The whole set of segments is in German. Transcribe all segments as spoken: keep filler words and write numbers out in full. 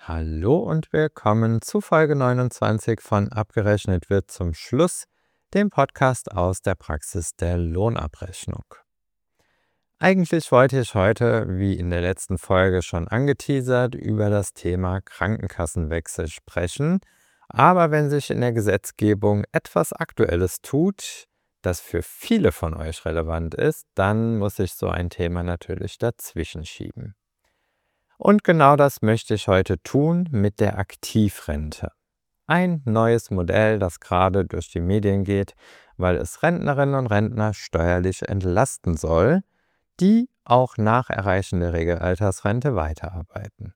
Hallo und willkommen zu Folge neunundzwanzig von Abgerechnet wird zum Schluss, dem Podcast aus der Praxis der Lohnabrechnung. Eigentlich wollte ich heute, wie in der letzten Folge schon angeteasert, über das Thema Krankenkassenwechsel sprechen. Aber wenn sich in der Gesetzgebung etwas Aktuelles tut, das für viele von euch relevant ist, dann muss ich so ein Thema natürlich dazwischen schieben. Und genau das möchte ich heute tun mit der Aktivrente. Ein neues Modell, das gerade durch die Medien geht, weil es Rentnerinnen und Rentner steuerlich entlasten soll, die auch nach Erreichen der Regelaltersrente weiterarbeiten.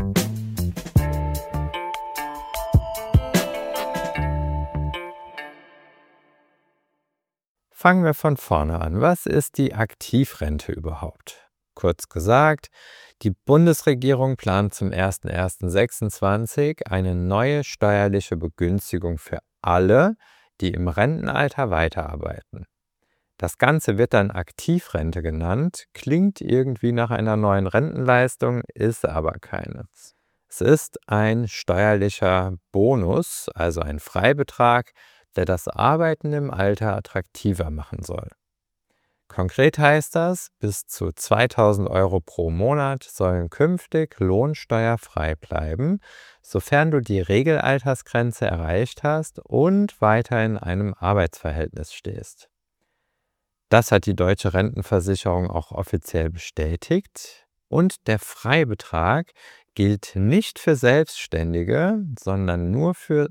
Fangen wir von vorne an. Was ist die Aktivrente überhaupt? Kurz gesagt, die Bundesregierung plant zum ersten ersten sechsundzwanzig eine neue steuerliche Begünstigung für alle, die im Rentenalter weiterarbeiten. Das Ganze wird dann Aktivrente genannt, klingt irgendwie nach einer neuen Rentenleistung, ist aber keine. Es ist ein steuerlicher Bonus, also ein Freibetrag, der das Arbeiten im Alter attraktiver machen soll. Konkret heißt das, bis zu zweitausend Euro pro Monat sollen künftig lohnsteuerfrei bleiben, sofern du die Regelaltersgrenze erreicht hast und weiter in einem Arbeitsverhältnis stehst. Das hat die Deutsche Rentenversicherung auch offiziell bestätigt und der Freibetrag gilt nicht für Selbstständige, sondern nur für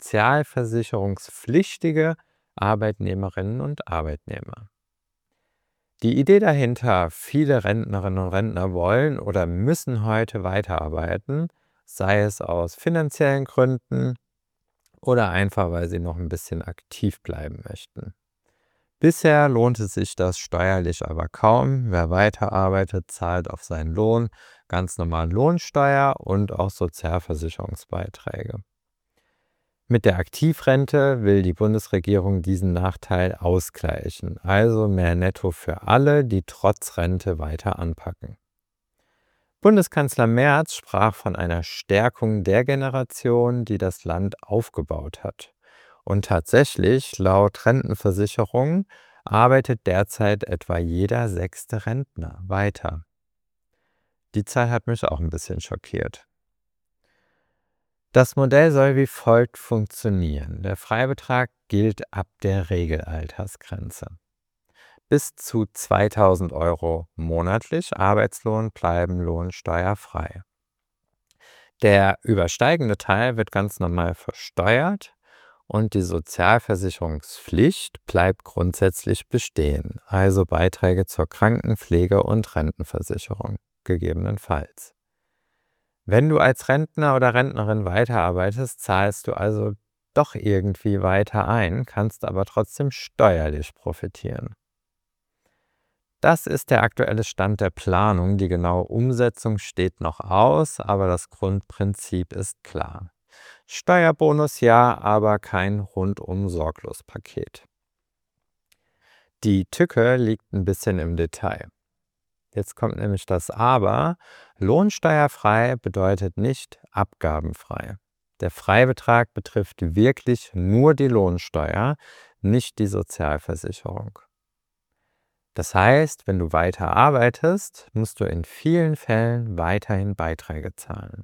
sozialversicherungspflichtige Arbeitnehmerinnen und Arbeitnehmer. Die Idee dahinter, viele Rentnerinnen und Rentner wollen oder müssen heute weiterarbeiten, sei es aus finanziellen Gründen oder einfach, weil sie noch ein bisschen aktiv bleiben möchten. Bisher lohnte sich das steuerlich aber kaum. Wer weiterarbeitet, zahlt auf seinen Lohn ganz normal Lohnsteuer und auch Sozialversicherungsbeiträge. Mit der Aktivrente will die Bundesregierung diesen Nachteil ausgleichen, also mehr Netto für alle, die trotz Rente weiter anpacken. Bundeskanzler Merz sprach von einer Stärkung der Generation, die das Land aufgebaut hat. Und tatsächlich, laut Rentenversicherung, arbeitet derzeit etwa jeder sechste Rentner weiter. Die Zahl hat mich auch ein bisschen schockiert. Das Modell soll wie folgt funktionieren. Der Freibetrag gilt ab der Regelaltersgrenze. Bis zu zweitausend Euro monatlich Arbeitslohn bleiben lohnsteuerfrei. Der übersteigende Teil wird ganz normal versteuert und die Sozialversicherungspflicht bleibt grundsätzlich bestehen, also Beiträge zur Krankenpflege und Rentenversicherung gegebenenfalls. Wenn du als Rentner oder Rentnerin weiterarbeitest, zahlst du also doch irgendwie weiter ein, kannst aber trotzdem steuerlich profitieren. Das ist der aktuelle Stand der Planung. Die genaue Umsetzung steht noch aus, aber das Grundprinzip ist klar. Steuerbonus ja, aber kein Rundum-Sorglos-Paket. Die Tücke liegt ein bisschen im Detail. Jetzt kommt nämlich das Aber. Lohnsteuerfrei bedeutet nicht abgabenfrei. Der Freibetrag betrifft wirklich nur die Lohnsteuer, nicht die Sozialversicherung. Das heißt, wenn du weiter arbeitest, musst du in vielen Fällen weiterhin Beiträge zahlen.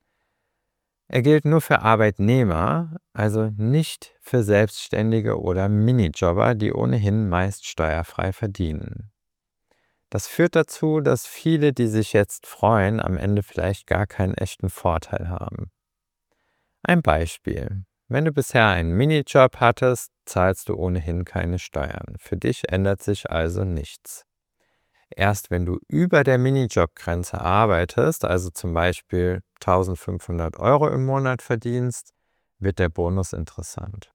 Er gilt nur für Arbeitnehmer, also nicht für Selbstständige oder Minijobber, die ohnehin meist steuerfrei verdienen. Das führt dazu, dass viele, die sich jetzt freuen, am Ende vielleicht gar keinen echten Vorteil haben. Ein Beispiel. Wenn du bisher einen Minijob hattest, zahlst du ohnehin keine Steuern. Für dich ändert sich also nichts. Erst wenn du über der Minijobgrenze arbeitest, also zum Beispiel eintausendfünfhundert Euro im Monat verdienst, wird der Bonus interessant.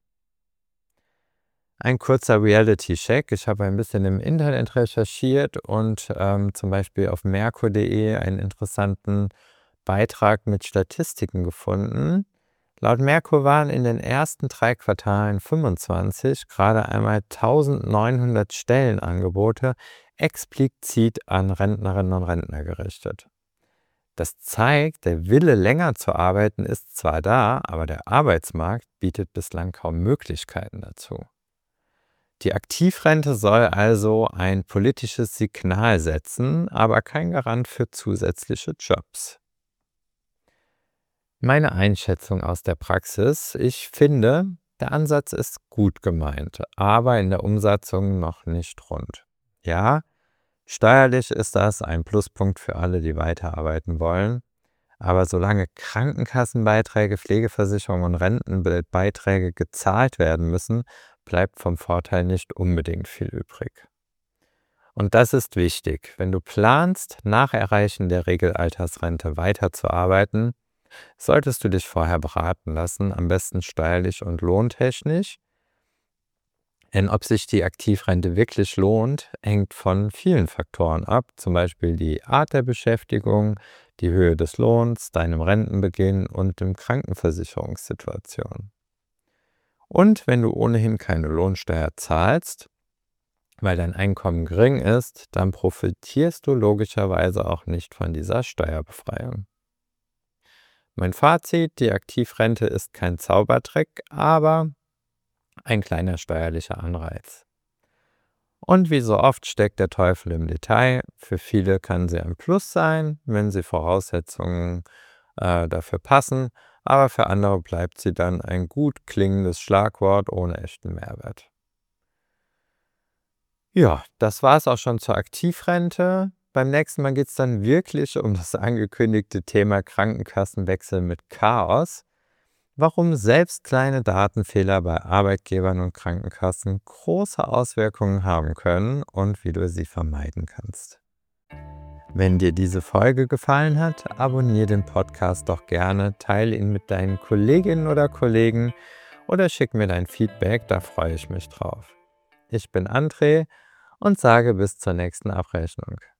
Ein kurzer Reality-Check. Ich habe ein bisschen im Internet recherchiert und ähm, zum Beispiel auf merkur punkt de einen interessanten Beitrag mit Statistiken gefunden. Laut Merkur waren in den ersten drei Quartalen fünfundzwanzig gerade einmal eintausendneunhundert Stellenangebote explizit an Rentnerinnen und Rentner gerichtet. Das zeigt, der Wille, länger zu arbeiten, ist zwar da, aber der Arbeitsmarkt bietet bislang kaum Möglichkeiten dazu. Die Aktivrente soll also ein politisches Signal setzen, aber kein Garant für zusätzliche Jobs. Meine Einschätzung aus der Praxis: Ich finde, der Ansatz ist gut gemeint, aber in der Umsetzung noch nicht rund. Ja, steuerlich ist das ein Pluspunkt für alle, die weiterarbeiten wollen, aber solange Krankenkassenbeiträge, Pflegeversicherung und Rentenbeiträge gezahlt werden müssen, bleibt vom Vorteil nicht unbedingt viel übrig. Und das ist wichtig: Wenn du planst, nach Erreichen der Regelaltersrente weiterzuarbeiten, solltest du dich vorher beraten lassen, am besten steuerlich und lohntechnisch. Denn ob sich die Aktivrente wirklich lohnt, hängt von vielen Faktoren ab, zum Beispiel die Art der Beschäftigung, die Höhe des Lohns, deinem Rentenbeginn und dem Krankenversicherungssituation. Und wenn du ohnehin keine Lohnsteuer zahlst, weil dein Einkommen gering ist, dann profitierst du logischerweise auch nicht von dieser Steuerbefreiung. Mein Fazit: Die Aktivrente ist kein Zaubertrick, aber ein kleiner steuerlicher Anreiz. Und wie so oft steckt der Teufel im Detail. Für viele kann sie ein Plus sein, wenn sie Voraussetzungen äh, dafür passen, aber für andere bleibt sie dann ein gut klingendes Schlagwort ohne echten Mehrwert. Ja, das war es auch schon zur Aktivrente. Beim nächsten Mal geht es dann wirklich um das angekündigte Thema Krankenkassenwechsel mit Chaos, warum selbst kleine Datenfehler bei Arbeitgebern und Krankenkassen große Auswirkungen haben können und wie du sie vermeiden kannst. Wenn dir diese Folge gefallen hat, abonniere den Podcast doch gerne, teile ihn mit deinen Kolleginnen oder Kollegen oder schick mir dein Feedback, da freue ich mich drauf. Ich bin André und sage bis zur nächsten Abrechnung.